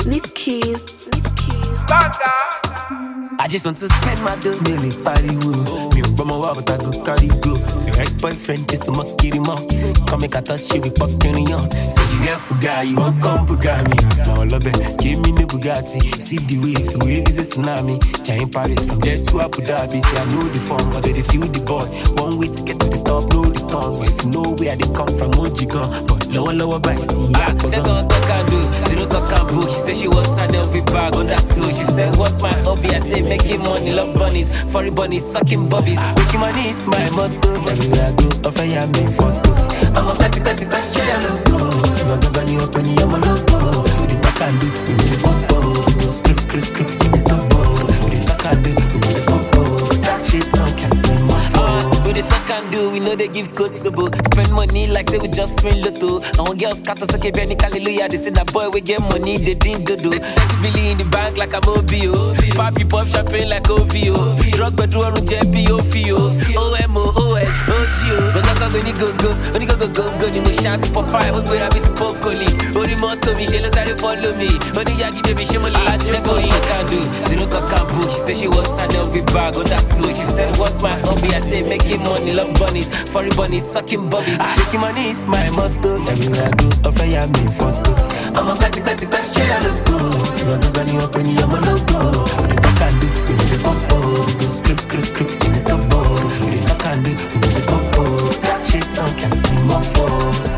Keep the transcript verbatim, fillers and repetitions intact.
Leave keys, leave keys. I just want to spend my dough, nearly party woo. Me and Brahma wa but I go carry go. Your ex-boyfriend just to mock him up. Come make a touch you with fucking on. Say you here for guy, you won't come Bugatti. My love it, give me the Bugatti. See the way, the wave is a tsunami. Giant Paris from there to Abu Dhabi. Say I know the form, but they feel the boy. One way to get to the top, know the tongue. But if you know where they come from, Moji gone. But lower, lower back, see ya. Say don't talk and do, zero talk and boo. She said she wants her L V bag on that stool. She said what's my hobby? I say making money, love bunnies, furry bunnies, sucking bubbies. Making money is my motto. Everywhere I go, offer ya me photo. I'm a petty, petty, petty, I'm a logo. You want to burn you up when you're a logo. With the back and do, you need the popo. Go script, script, script, you need the bow. With the back and do, you need the popo. That shit on can see my phone. With the talk and do, we know they give code to book. Spend money like say we just win lotto. And when girls cut us, okay, Benny, hallelujah. They say that boy, we get money, they didn't do. thirty billion in the bank like I'm O B O. Papi pop champagne like O V O. Drug bedroom on J P O F O. O M O, O L, O G O. But I can't go, go, only go, go, go, go. You must shout for five, we put a bit of pokoli. Only more to me, she let's follow me. Only Yagi, baby, she will let you go. You can do, zero talk and boo. She said she wants an L V bag, on that stool. She said, what's my hobby? I say, making money, love bunnies, furry bunnies, sucking bubbies. Making money is my motto. Everywhere I go, offer ya me photo. I'm a petty, petty, petty, I'm a logo. You want to burn you up when you're a logo. What the fuck I do, you need the popo. Go script, script, script, you need the bow. What the fuck I do, you need the popo. That shit on can see my phone.